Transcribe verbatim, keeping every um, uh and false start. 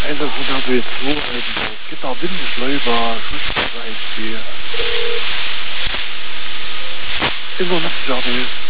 Ainda com a pessoa, que tal bem de leiba, justo vai ser. Eu não sei